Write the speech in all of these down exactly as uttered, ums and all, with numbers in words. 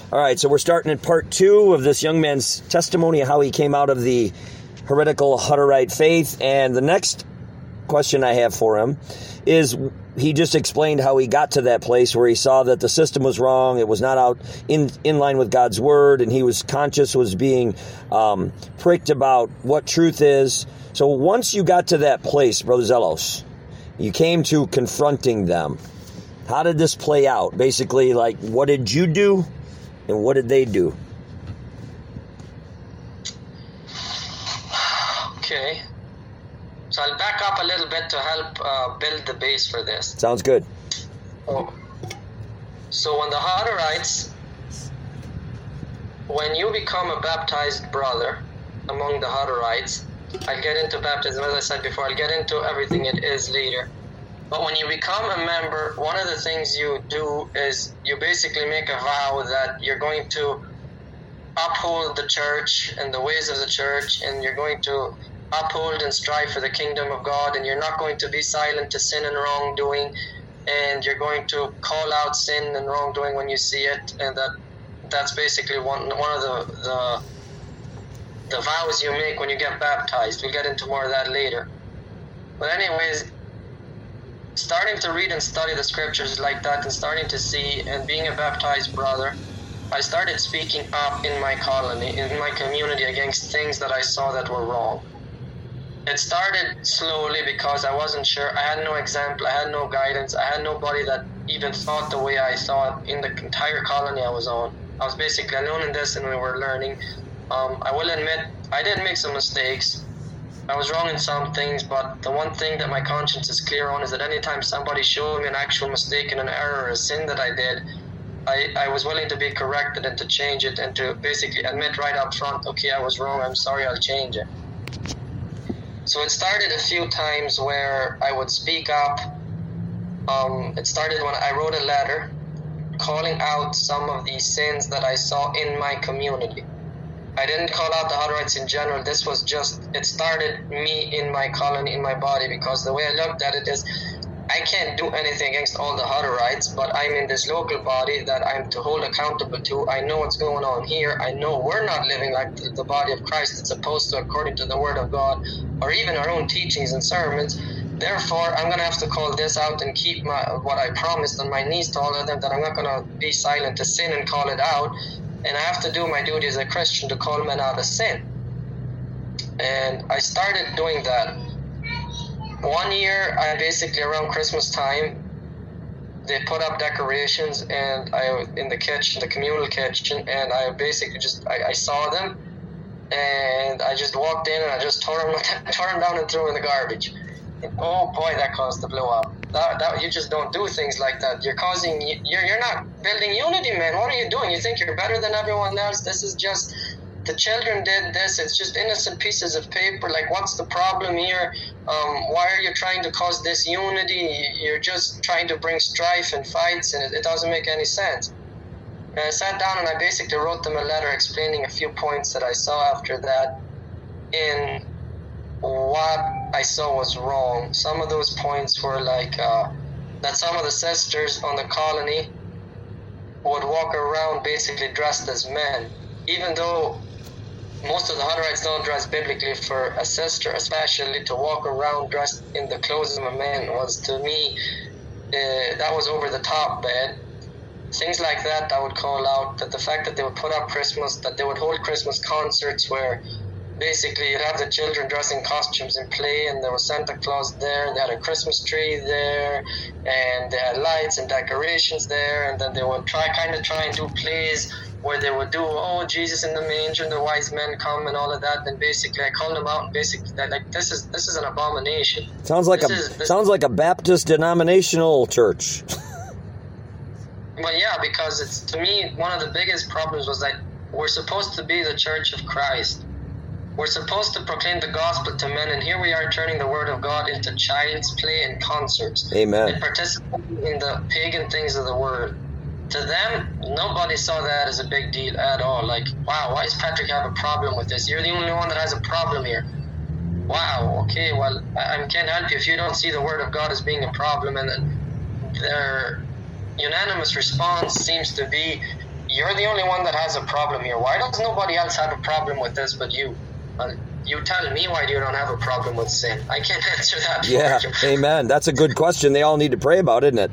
All right, so we're starting in part two of this young man's testimony of how he came out of the heretical Hutterite faith. And the next question I have for him is, he just explained how he got to that place where he saw that the system was wrong. It was not out in, in line with God's word, and he was conscious, was being um, pricked about what truth is. So once you got to that place, Brother Zelos, you came to confronting them. How did this play out? Basically, like, what did you do and what did they do? Okay. So I'll back up a little bit to help uh, build the base for this. Sounds good. Oh. So when the Hutterites, when you become a baptized brother among the Hutterites, I'll get into baptism, as I said before, I'll get into everything it is later. But when you become a member, one of the things you do is you basically make a vow that you're going to uphold the church and the ways of the church, and you're going to uphold and strive for the kingdom of God, and you're not going to be silent to sin and wrongdoing, and you're going to call out sin and wrongdoing when you see it, and that that's basically one one of the the, the vows you make when you get baptized. We'll get into more of that later. But anyways, starting to read and study the scriptures like that, and starting to see, and being a baptized brother, I started speaking up in my colony, in my community, against things that I saw that were wrong. It started slowly because I wasn't sure. I had no example. I had no guidance. I had nobody that even thought the way I thought in the entire colony I was on. I was basically alone in this, and we were learning. Um, I will admit, I did make some mistakes. I was wrong in some things, but the one thing that my conscience is clear on is that anytime somebody showed me an actual mistake and an error or a sin that I did, I, I was willing to be corrected and to change it, and to basically admit right up front, okay, I was wrong, I'm sorry, I'll change it. So it started a few times where I would speak up. Um, it started when I wrote a letter calling out some of the sins that I saw in my community. I didn't call out the Hutterites in general. This was just, it started me in my colony, in my body, because the way I looked at it is, I can't do anything against all the Hutterites, but I'm in this local body that I'm to hold accountable to. I know what's going on here. I know we're not living like the, the body of Christ that's supposed to, according to the Word of God, or even our own teachings and sermons. Therefore, I'm going to have to call this out and keep my what I promised on my knees to all of them, that I'm not going to be silent to sin and call it out. And I have to do my duty as a Christian to call men out of sin. And I started doing that. One year, I basically, around Christmas time, they put up decorations, and I in the kitchen, the communal kitchen, and I basically just, I, I saw them, and I just walked in, and I just tore them, tore them down and threw them in the garbage. And oh boy, that caused the blow up. That, that, you just don't do things like that. You're causing, you're, you're not building unity, man. What are you doing? You think you're better than everyone else? This is just, the children did this. It's just innocent pieces of paper. Like, what's the problem here? Um, why are you trying to cause this unity? You're just trying to bring strife and fights, and it, it doesn't make any sense. And I sat down and I basically wrote them a letter explaining a few points that I saw after that in what I saw was wrong. Some of those points were like uh, that some of the sisters on the colony would walk around basically dressed as men, even though most of the Hutterites don't dress biblically. For a sister especially to walk around dressed in the clothes of a man was, to me, uh, that was over the top bad. Things like that I would call out. That the fact that they would put up Christmas, that they would hold Christmas concerts where basically you'd have the children dress in costumes and play, and there was Santa Claus there, and they had a Christmas tree there, and they had lights and decorations there, and then they would try kind of try and do plays where they would do, oh, Jesus in the manger, and the wise men come and all of that. Then basically I called them out, and basically like, this is this is an abomination. Sounds like this a is, this, sounds like a Baptist denominational church. Well, yeah, because it's, to me, one of the biggest problems was that we're supposed to be the Church of Christ. We're supposed to proclaim the gospel to men, and here we are turning the word of God into child's play and concerts. Amen. And participating in the pagan things of the world. To them, nobody saw that as a big deal at all. Like, wow, why does Patrick have a problem with this? You're the only one that has a problem here. Wow, okay, well, I, I can't help you if you don't see the word of God as being a problem. And then their unanimous response seems to be, you're the only one that has a problem here. Why does nobody else have a problem with this but you? Uh, you tell me why you don't have a problem with sin. I can't answer that Yeah, for you. amen. That's a good question. They all need to pray about, isn't it?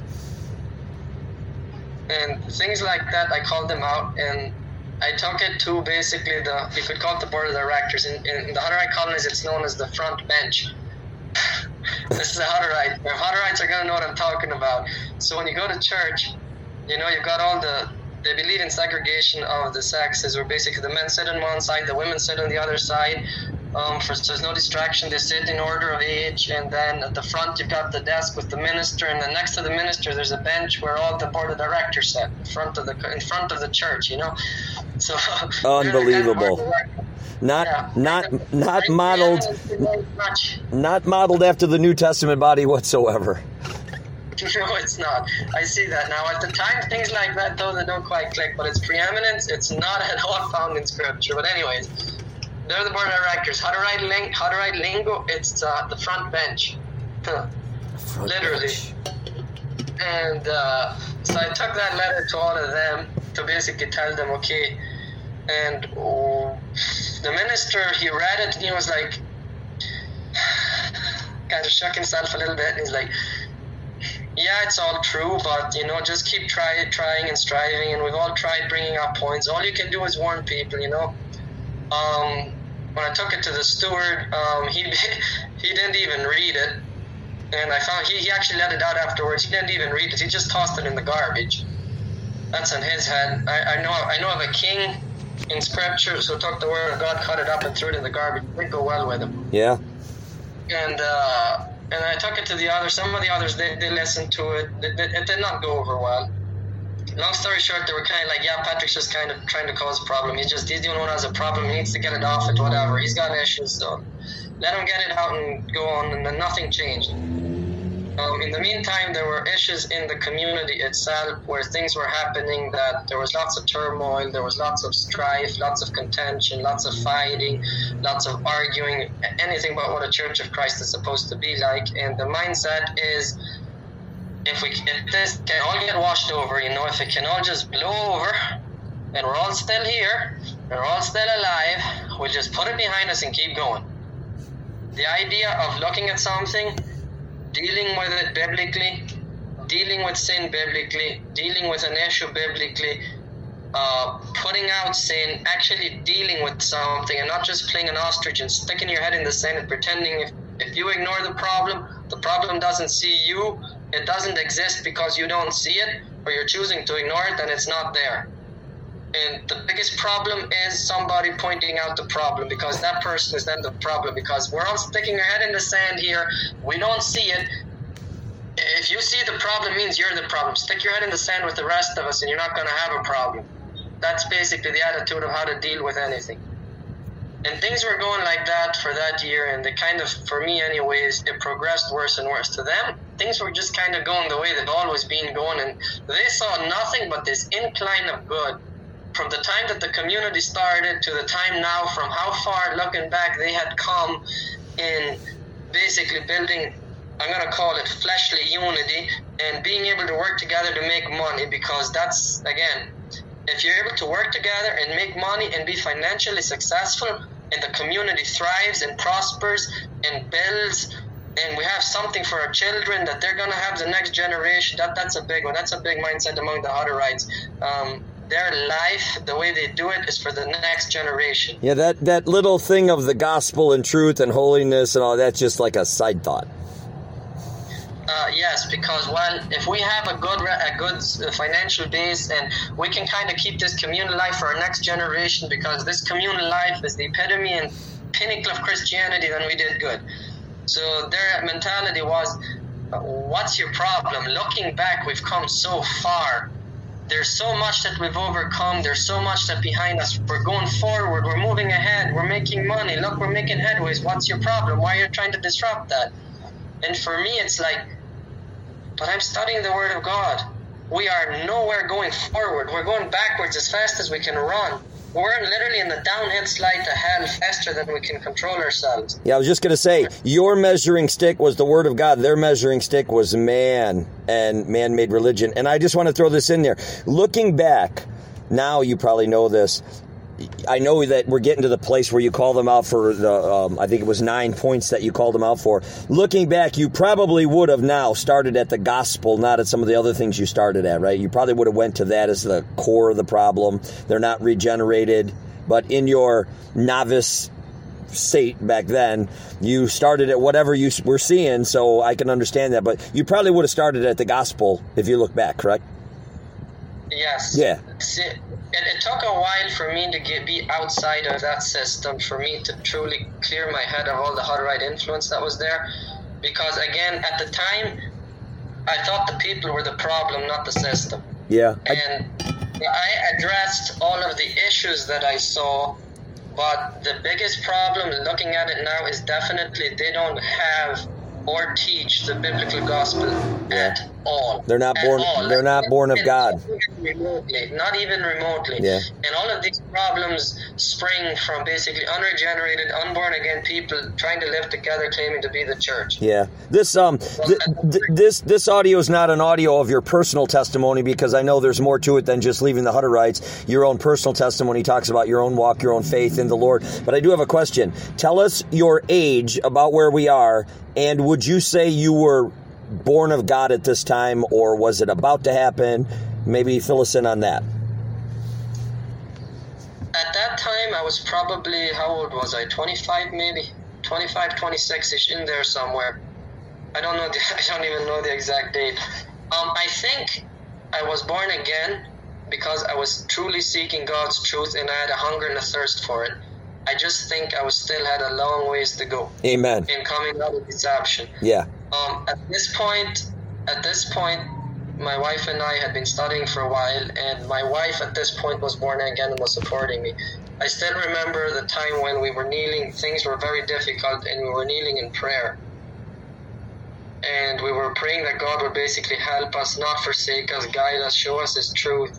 And things like that, I called them out, and I took it to basically the, you could call it the board of directors. In, in the Hutterite colonies, it's known as the front bench. This is a Hutterite. If Hutterites are going to know what I'm talking about. So when you go to church, you know, you've got all the, they believe in segregation of the sexes, where basically the men sit on one side, the women sit on the other side. Um, for, so there's no distraction. They sit in order of age, and then at the front you've got the desk with the minister, and then next to the minister there's a bench where all the board of directors sit in front of the in front of the church. You know, so unbelievable. Kind of not yeah. not not modeled not modeled after the New Testament body whatsoever. No, it's not. I see that now. At the time, things like that, though, they don't quite click. But its preeminence, it's not at all found in Scripture. But anyways, they're the board of directors. Hutterite, ling- Hutterite lingo, it's uh, the front bench. Huh. Literally. Bench. And uh, so I took that letter to all of them to basically tell them, okay. And oh, the minister, he read it, and he was like, kind of shook himself a little bit, and he's like, yeah, it's all true, but, you know, just keep try, trying and striving, and we've all tried bringing up points. All you can do is warn people, you know. Um, when I took it to the steward, um, he he didn't even read it, and I found he, he actually let it out afterwards. He didn't even read it. He just tossed it in the garbage. That's on his head. I, I know I know of a king in Scripture who took the word of God, cut it up, and threw it in the garbage. It didn't go well with him. Yeah. And uh, and I took it to the others. Some of the others, they, they listened to it. It, it. it did not go over well. Long story short, they were kind of like, yeah, Patrick's just kind of trying to cause a problem. He's just, he's the only one who has a problem. He needs to get it off it, whatever. He's got issues, so let him get it out and go on, and then nothing changed. Um, in the meantime, there were issues in the community itself where things were happening that there was lots of turmoil, there was lots of strife, lots of contention, lots of fighting, lots of arguing, anything about what a Church of Christ is supposed to be like. And the mindset is, if we if this can all get washed over, you know, if it can all just blow over, and we're all still here, and we're all still alive, we'll just put it behind us and keep going. The idea of looking at something, dealing with it biblically, dealing with sin biblically, dealing with an issue biblically, uh, putting out sin, actually dealing with something, and not just playing an ostrich and sticking your head in the sand and pretending if, if you ignore the problem, the problem doesn't see you, it doesn't exist because you don't see it, or you're choosing to ignore it, then it's not there. And the biggest problem is somebody pointing out the problem, because that person is then the problem, because we're all sticking our head in the sand here. We don't see it. If you see the problem, it means you're the problem. Stick your head in the sand with the rest of us and you're not going to have a problem. That's basically the attitude of how to deal with anything. And things were going like that for that year, and they kind of, for me anyways, it progressed worse and worse. To them, things were just kind of going the way they've always been going, and they saw nothing but this incline of good. From the time that the community started to the time now, from how far, looking back, they had come in basically building, I'm going to call it fleshly unity, and being able to work together to make money, because that's, again, if you're able to work together and make money and be financially successful, and the community thrives and prospers and builds, and we have something for our children that they're going to have the next generation, that that's a big one. That's a big mindset among the Hutterites. Um, their life, the way they do it, is for the next generation. Yeah, that, that little thing of the gospel and truth and holiness and all that's just like a side thought. Uh, yes, because well, if we have a good a good financial base, and we can kind of keep this communal life for our next generation, because this communal life is the epitome and pinnacle of Christianity, then we did good. So their mentality was, what's your problem? Looking back, we've come so far. There's so much that we've overcome. There's so much that behind us. We're going forward. We're moving ahead. We're making money. Look, we're making headways. What's your problem? Why are you trying to disrupt that? And for me, it's like, but I'm studying the Word of God. We are nowhere going forward. We're going backwards as fast as we can run. We're literally in the downhill slide to hell faster than we can control ourselves. Yeah, I was just going to say, your measuring stick was the Word of God. Their measuring stick was man and man-made religion. And I just want to throw this in there. Looking back, now you probably know this. I know that we're getting to the place where you call them out for the, um, I think it was nine points that you called them out for. Looking back, you probably would have now started at the gospel, not at some of the other things you started at, right? You probably would have went to that as the core of the problem. They're not regenerated, but in your novice state back then, you started at whatever you were seeing, so I can understand that. But you probably would have started at the gospel if you look back, correct? Yes. Yeah. See, it, it took a while for me to get be outside of that system, for me to truly clear my head of all the Hutterite influence that was there. Because, again, at the time, I thought the people were the problem, not the system. Yeah. I- and I addressed all of the issues that I saw, but the biggest problem, looking at it now, is definitely they don't have or teach the biblical gospel Yeah. at all. They're not At born. all. They're not born of God. Remotely, not even remotely. Yeah. And all of these problems spring from basically unregenerated, unborn again people trying to live together, claiming to be the church. Yeah. This um th- th- this this audio is not an audio of your personal testimony, because I know there's more to it than just leaving the Hutterites. Your own personal testimony talks about your own walk, your own faith in the Lord. But I do have a question. Tell us your age, about where we are, and would you say you were born of God at this time, or was it about to happen? Maybe fill us in on that. At that time, I was probably, how old was I? twenty-five maybe? twenty-five, twenty-six-ish, in there somewhere. I don't know, the, I don't even know the exact date. Um, I think I was born again because I was truly seeking God's truth, and I had a hunger and a thirst for it. I just think I was still had a long ways to go. Amen. In coming out of deception. Yeah. Um, at this point, at this point, my wife and I had been studying for a while, and my wife at this point was born again and was supporting me. I still remember the time when we were kneeling. Things were very difficult, and we were kneeling in prayer. And we were praying that God would basically help us, not forsake us, guide us, show us His truth.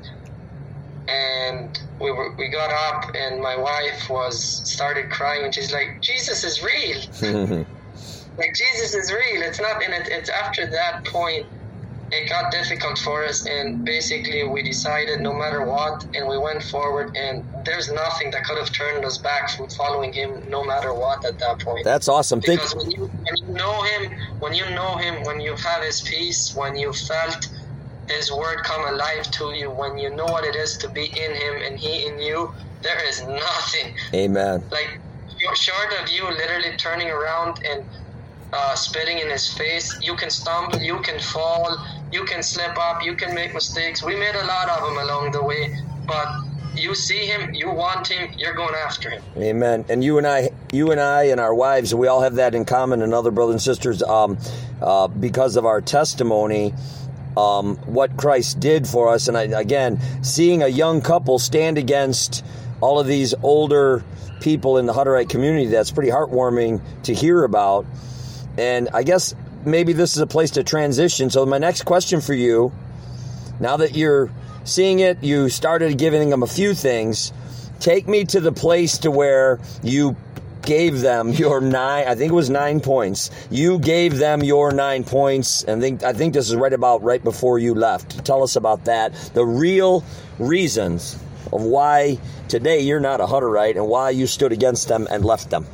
And we were we got up, and my wife was started crying, and she's like, "Jesus is real." Like, Jesus is real. It's not, and it, it's after that point, it got difficult for us, and basically we decided no matter what, and we went forward, and there's nothing that could have turned us back from following Him no matter what at that point. That's awesome. Because Think- when you, when you know Him, when you know Him, when you have His peace, when you felt His word come alive to you, when you know what it is to be in Him and He in you, there is nothing. Amen. Like, short of you literally turning around and Uh, spitting in His face, you can stumble, you can fall, you can slip up, you can make mistakes. We made a lot of them along the way, but you see Him, you want Him, you're going after Him. Amen. And you and I, you and I, and our wives, we all have that in common. And other brothers and sisters, um, uh, because of our testimony, um, what Christ did for us. And I, again, seeing a young couple stand against all of these older people in the Hutterite community, that's pretty heartwarming to hear about. And I guess maybe this is a place to transition. So my next question for you, now that you're seeing it, you started giving them a few things. Take me to the place to where you gave them your nine, I think it was nine points. You gave them your nine points, and think, I think this is right about right before you left. Tell us about that. The real reasons of why today you're not a Hutterite and why you stood against them and left them.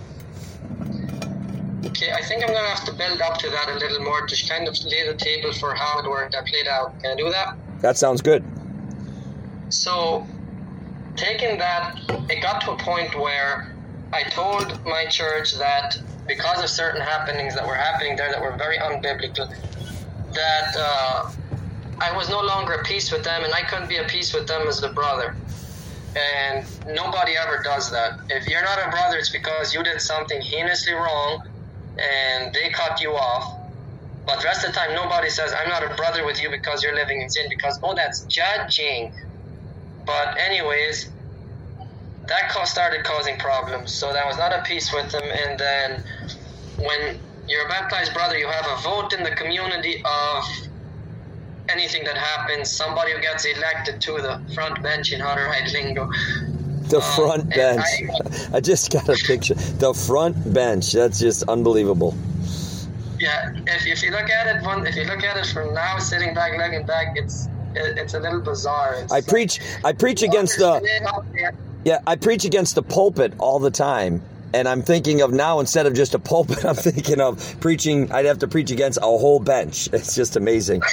Okay, I think I'm going to have to build up to that a little more to kind of lay the table for how it worked, that played out. Can I do that? That sounds good. So, taking that, it got to a point where I told my church that because of certain happenings that were happening there that were very unbiblical, that uh, I was no longer at peace with them, and I couldn't be at peace with them as a brother. And nobody ever does that. If you're not a brother, it's because you did something heinously wrong, and they cut you off. But the rest of the time, nobody says, I'm not a brother with you because you're living in sin, because, oh, that's judging. But anyways, that started causing problems. So I was not at peace with them. And then when you're a baptized brother, you have a vote in the community of anything that happens. Somebody who gets elected to the front bench in Hutterite lingo. The front um, bench. I, I just got a picture. The front bench. That's just unbelievable. Yeah, if if you look at it, if you look at it from now, sitting back, looking back, it's it, it's a little bizarre. It's, I preach. I preach against the. Yeah, I preach against the pulpit all the time, and I'm thinking of now instead of just a pulpit, I'm thinking of preaching. I'd have to preach against a whole bench. It's just amazing.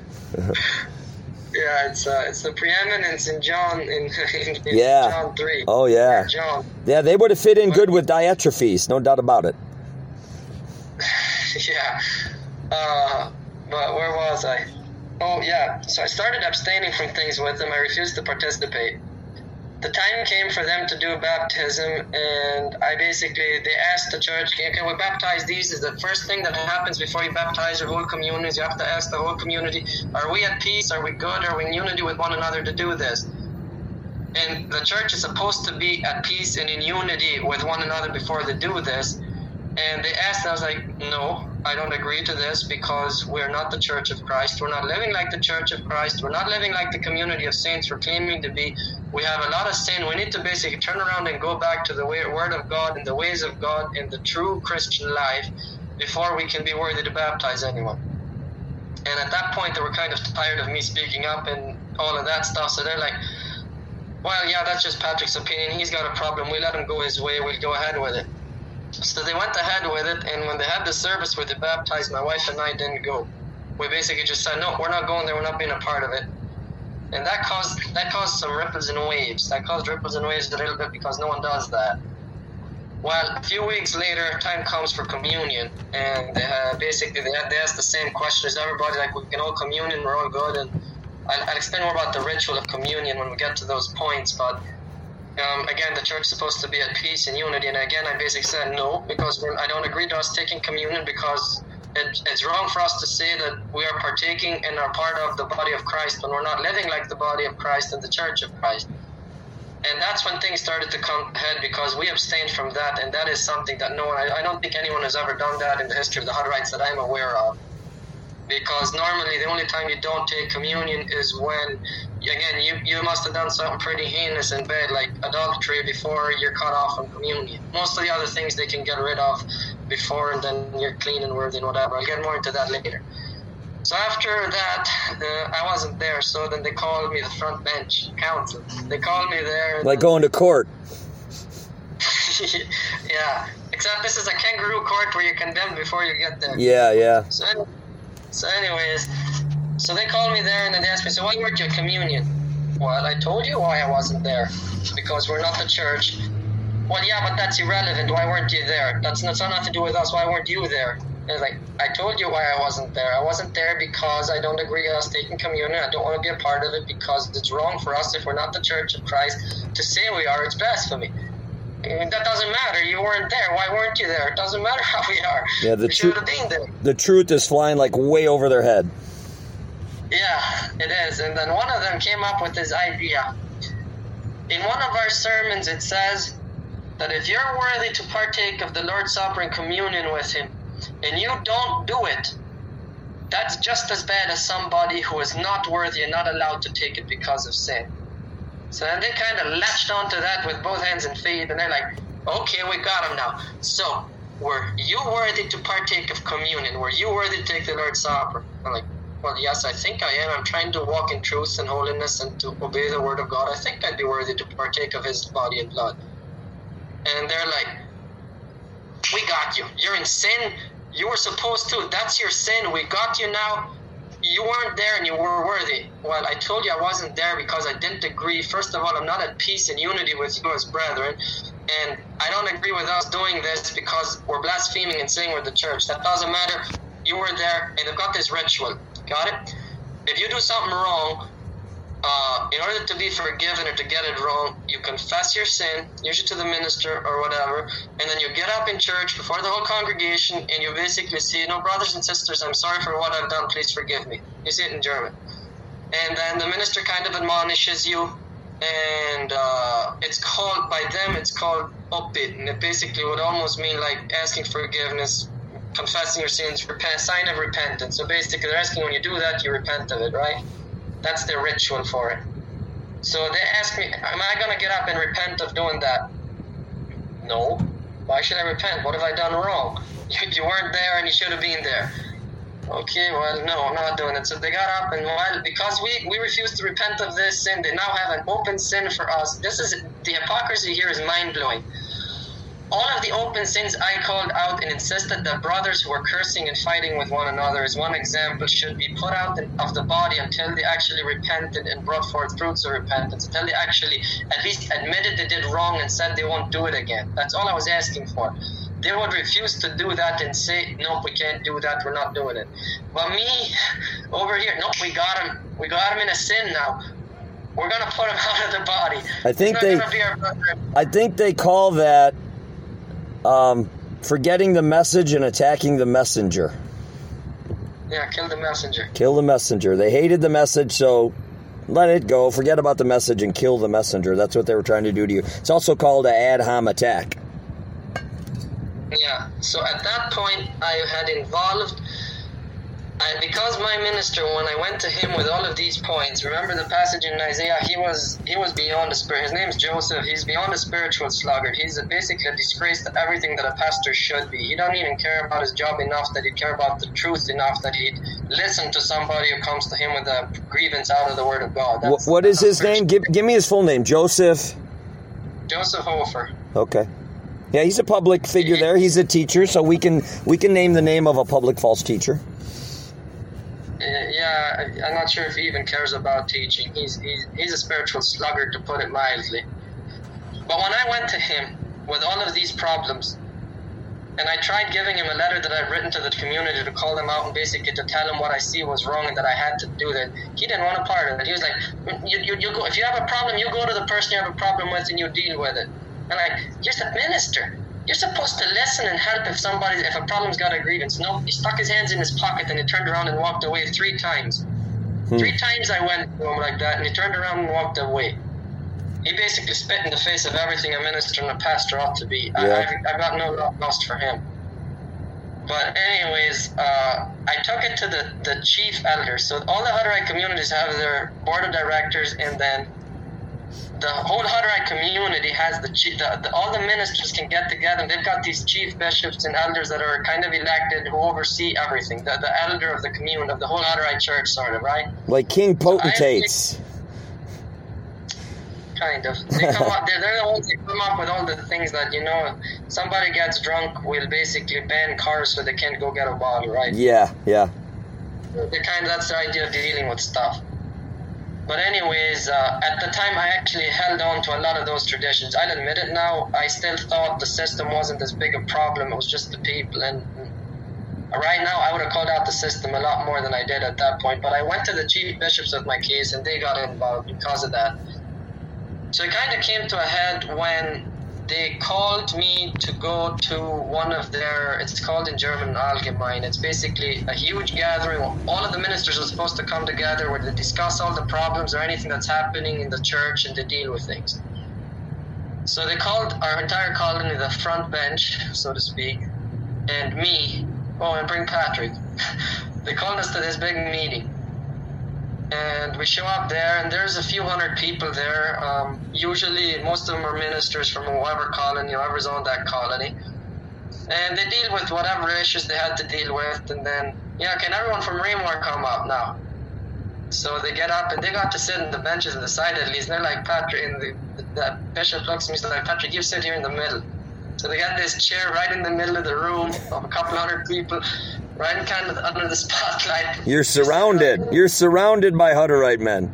Yeah, it's uh, it's the preeminence in John in, in, in yeah. John three. Oh yeah. yeah, John. Yeah, they would have fit in good with Diotrephes, no doubt about it. Yeah. Uh, but where was I? Oh yeah. So I started abstaining from things with them. I refused to participate. The time came for them to do baptism, and I basically, they asked the church, okay, we baptize these? Is the first thing that happens before you baptize your whole community is you have to ask the whole community, are we at peace? Are we good? Are we in unity with one another to do this? And the church is supposed to be at peace and in unity with one another before they do this. And they asked, and I was like, no, I don't agree to this because we're not the Church of Christ. We're not living like the Church of Christ. We're not living like the community of saints we're claiming to be. We have a lot of sin. We need to basically turn around and go back to the way, Word of God and the ways of God and the true Christian life before we can be worthy to baptize anyone. And at that point, they were kind of tired of me speaking up and all of that stuff. So they're like, well, yeah, that's just Patrick's opinion. He's got a problem. We let him go his way. We'll go ahead with it. So they went ahead with it, and when they had the service where they baptized, my wife and I didn't go. We basically just said, no, we're not going there, we're not being a part of it. And that caused that caused some ripples and waves. That caused ripples and waves a little bit because no one does that. Well, a few weeks later, time comes for communion, and uh, basically they, they asked the same question as everybody, like, we can all communion, we're all good, and I'll, I'll explain more about the ritual of communion when we get to those points, but Um, again, the church is supposed to be at peace and unity, and again, I basically said no, because we're, I don't agree to us taking communion, because it, it's wrong for us to say that we are partaking and are part of the body of Christ when we're not living like the body of Christ and the church of Christ. And that's when things started to come ahead, because we abstained from that, and that is something that no one, I, I don't think anyone has ever done that in the history of the Hutterites that I'm aware of. Because normally the only time you don't take communion is when, again, you, you must have done something pretty heinous in bed, like adultery, before you're cut off from communion. Most of the other things they can get rid of before, and then you're clean and worthy and whatever. I'll get more into that later. So after that, uh, I wasn't there, so then they called me the front bench counsel. They called me there. Like going to court. Yeah, except this is a kangaroo court where you're condemned before you get there. Yeah, yeah. So, So anyways, so they called me there and then they asked me, so why weren't you at communion? Well, I told you why I wasn't there. Because we're not the church. Well, yeah, but that's irrelevant. Why weren't you there? That's, that's not nothing to do with us. Why weren't you there? And it's like, I told you why I wasn't there. I wasn't there because I don't agree with us taking communion. I don't want to be a part of it because it's wrong for us, if we're not the Church of Christ, to say we are. It's blasphemy. And that doesn't matter. You weren't there. Why weren't you there? It doesn't matter how we are. Yeah, the you should tru- have been there. The truth is flying like way over their head. Yeah, it is. And then one of them came up with this idea. In one of our sermons, it says that if you're worthy to partake of the Lord's Supper and communion with Him, and you don't do it, that's just as bad as somebody who is not worthy and not allowed to take it because of sin. So then they kind of latched onto that with both hands and feet, and they're like, okay, we got him now. So, were you worthy to partake of communion? Were you worthy to take the Lord's Supper? I'm like, well, yes, I think I am. I'm trying to walk in truth and holiness and to obey the Word of God. I think I'd be worthy to partake of His body and blood. And they're like, we got you. You're in sin. You were supposed to. That's your sin. We got you now. You weren't there and you were worthy. Well, I told you I wasn't there because I didn't agree. First of all, I'm not at peace and unity with you as brethren. And I don't agree with us doing this because we're blaspheming and saying we're the church. That doesn't matter. You were there, and they've got this ritual. Got it? If you do something wrong, uh, in order to be forgiven or to get it wrong, you confess your sin, usually to the minister or whatever, and then you get up in church before the whole congregation, and you basically say, no, brothers and sisters, I'm sorry for what I've done, please forgive me. You say it in German. And then the minister kind of admonishes you, and uh, it's called, by them, it's called Uppit, and it basically would almost mean like asking forgiveness, confessing your sins, repent, sign of repentance. So basically they're asking when you do that, you repent of it, right? That's their ritual for it. So they ask me, am I going to get up and repent of doing that? No. Why should I repent? What have I done wrong? You, you weren't there and you should have been there. Okay, well, no, I'm not doing it. So they got up, and while because we, we refused to repent of this sin, they now have an open sin for us. This is the hypocrisy here is mind-blowing. All of the open sins I called out and insisted that brothers who were cursing and fighting with one another, as one example, should be put out of the body until they actually repented and brought forth fruits of repentance, until they actually at least admitted they did wrong and said they won't do it again. That's all I was asking for. They would refuse to do that and say, nope, we can't do that, we're not doing it. But me, over here, nope, we got him. We got him in a sin now. We're going to put him out of the body. I think they, I think they call that um, forgetting the message and attacking the messenger. Yeah, kill the messenger. Kill the messenger. They hated the message, so let it go. Forget about the message and kill the messenger. That's what they were trying to do to you. It's also called an ad hom attack. Yeah, so at that point, I had involved, I, because my minister, when I went to him with all of these points, remember the passage in Isaiah, he was he was beyond the spirit, his name's Joseph, he's beyond a spiritual sluggard, he's a, basically a disgrace to everything that a pastor should be. He don't even care about his job enough that he'd care about the truth enough that he'd listen to somebody who comes to him with a grievance out of the Word of God. That's, what is his name? Give, give me his full name. Joseph? Joseph Hofer. Okay. Yeah, he's a public figure there. He's a teacher, so we can we can name the name of a public false teacher. Yeah, I'm not sure if he even cares about teaching. He's he's, he's a spiritual sluggard, to put it mildly. But when I went to him with all of these problems, and I tried giving him a letter that I'd written to the community to call them out and basically to tell him what I see was wrong and that I had to do that, he didn't want a part of it. He was like, you, you, you go, if you have a problem, you go to the person you have a problem with and you deal with it. And like, you're the minister. You're supposed to listen and help if somebody, if a problem's got a grievance. No, he stuck his hands in his pocket and he turned around and walked away three times. Hmm. Three times I went to him like that and he turned around and walked away. He basically spit in the face of everything a minister and a pastor ought to be. Yeah. I, I've got no lost for him. But anyways, uh, I took it to the, the chief elder. So all the Hutterite communities have their board of directors, and then the whole Hutterite community has the, chief, the, the all the ministers can get together, and they've got these chief bishops and elders that are kind of elected who oversee everything. The, the elder of the community, of the whole Hutterite church, sort of, right? Like king potentates. So kind of. They come up, they're, they're the ones that come up with all the things that, you know, somebody gets drunk, we'll basically ban cars so they can't go get a bottle, right? Yeah, yeah. The kind of, that's the idea of dealing with stuff. But anyways, uh, at the time I actually held on to a lot of those traditions. I'll admit it now, I still thought the system wasn't as big a problem, it was just the people. And right now I would have called out the system a lot more than I did at that point. But I went to the chief bishops with my case and they got involved because of that. So it kind of came to a head when they called me to go to one of their, it's called in German Allgemein, it's basically a huge gathering. All of the ministers are supposed to come together where they discuss all the problems or anything that's happening in the church and they deal with things. So they called our entire colony the front bench, so to speak, and me, oh, and bring Patrick. They called us to this big meeting. And we show up there, and there's a few hundred people there. Um, usually, most of them are ministers from whoever colony, whoever's on that colony. And they deal with whatever issues they had to deal with. And then, yeah, can everyone from Raymore come up now? So they get up, and they got to sit on the benches on the side at least. And they're like, Patrick, and the, the, the bishop looks at me and like, Patrick, you sit here in the middle. So they got this chair right in the middle of the room of a couple hundred people, right kind of under the spotlight. You're surrounded. You're surrounded by Hutterite men.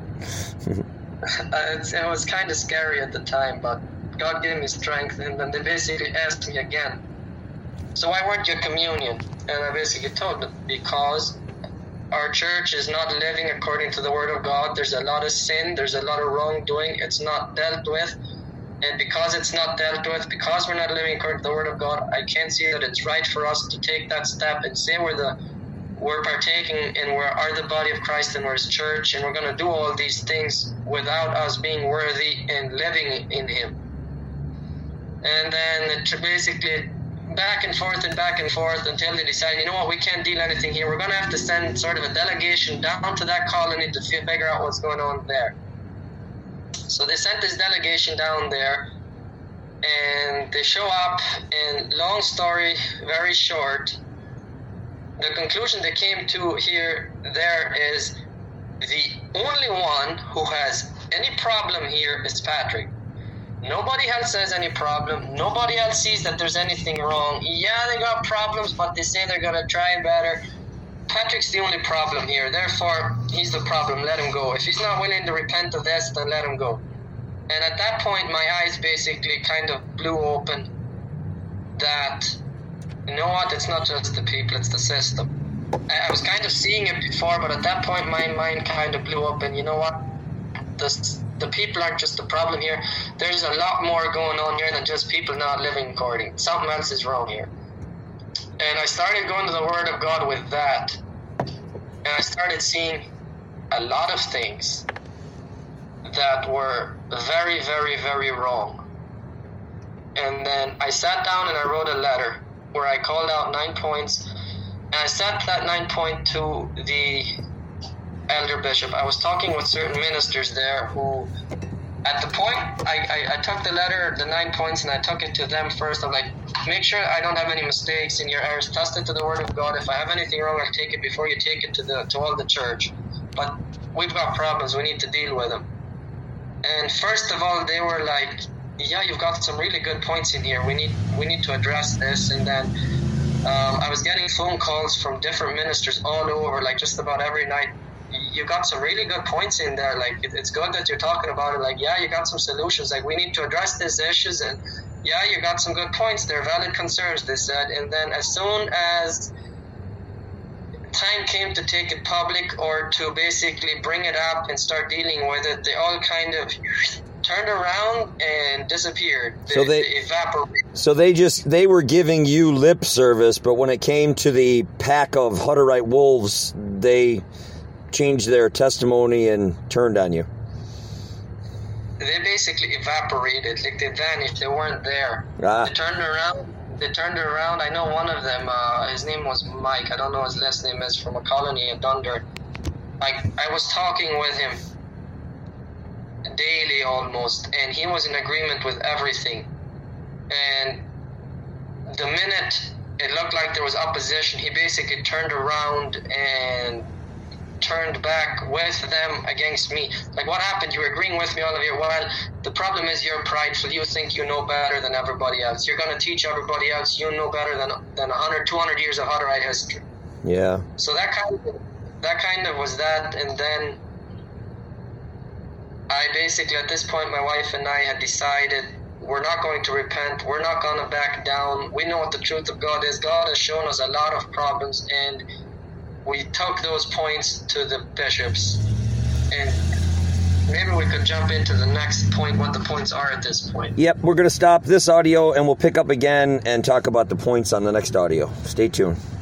uh, it's, it was kind of scary at the time, but God gave me strength, and then they basically asked me again, so why weren't you communion? And I basically told them, because our church is not living according to the Word of God. There's a lot of sin. There's a lot of wrongdoing. It's not dealt with. And because it's not dealt with, because we're not living according to the Word of God, I can't see that it's right for us to take that step and say we're the we're partaking and we are the body of Christ and we're His church, and we're going to do all these things without us being worthy and living in Him. And then it basically back and forth and back and forth until they decide, you know what, we can't deal anything here. We're going to have to send sort of a delegation down to that colony to figure out what's going on there. So they sent this delegation down there, and they show up, and long story, very short, the conclusion they came to here, there is the only one who has any problem here is Patrick. Nobody else has any problem. Nobody else sees that there's anything wrong. Yeah, they got problems, but they say they're going to try better. Patrick's the only problem here. Therefore, he's the problem. Let him go. If he's not willing to repent of this, then let him go. And at that point, my eyes basically kind of blew open that, you know what, it's not just the people, it's the system. I, I was kind of seeing it before, but at that point, my mind kind of blew up. And you know what? The, the people aren't just the problem here. There's a lot more going on here than just people not living according. Something else is wrong here. And I started going to the Word of God with that. And I started seeing a lot of things that were very, very, very wrong. And then I sat down and I wrote a letter where I called out nine points. And I sent that nine point to the elder bishop. I was talking with certain ministers there who, at the point, I, I, I took the letter, the nine points, and I took it to them first. I'm like, make sure I don't have any mistakes in your errors. Test it to the Word of God. If I have anything wrong, I'll take it before you take it to the to all the church. But we've got problems. We need to deal with them. And first of all, they were like, yeah, you've got some really good points in here. We need we need to address this. And then um, I was getting phone calls from different ministers all over, like just about every night. You got some really good points in there. Like, it's good that you're talking about it. Like, yeah, you got some solutions. Like, we need to address these issues. And yeah, you got some good points. They're valid concerns, they said. And then as soon as time came to take it public or to basically bring it up and start dealing with it, they all kind of turned around and disappeared. They, so they, they evaporated. So they just, they were giving you lip service, but when it came to the pack of Hutterite wolves, they changed their testimony and turned on you. They basically evaporated, like they vanished. They weren't there. Ah. They turned around. They turned around. I know one of them. Uh, his name was Mike. I don't know what his last name is. From a colony in Dunder. I I was talking with him daily almost, and he was in agreement with everything. And the minute it looked like there was opposition, he basically turned around and turned back with them against me. Like, what happened? You were agreeing with me all of you. Well, the problem is you're prideful. You think you know better than everybody else. You're going to teach everybody else you know better than than one hundred, two hundred years of Hutterite history. Yeah. So that kind of, that kind of was that. And then I basically, at this point, my wife and I had decided we're not going to repent. We're not going to back down. We know what the truth of God is. God has shown us a lot of problems, and we took those points to the bishops. And maybe we could jump into the next point, what the points are at this point. Yep, we're going to stop this audio and we'll pick up again and talk about the points on the next audio. Stay tuned.